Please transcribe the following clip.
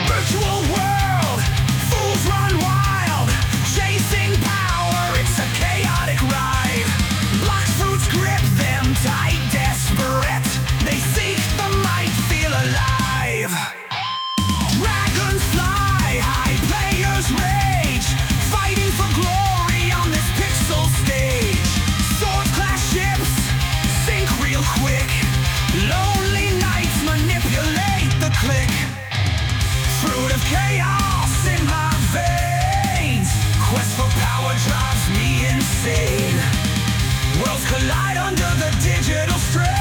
Virtual world, fools run wild, chasing power, it's a chaotic ride. Locked fruits grip them tight, desperate, they seek the might, feel alive. Dragons fly high, players rage, fighting for glory on this pixel stage. Swords clash ships, sink real quick, lonely knights manipulate the click. Fruit of chaos in my veins, quest for power drives me insane. Worlds collide under the digital strain.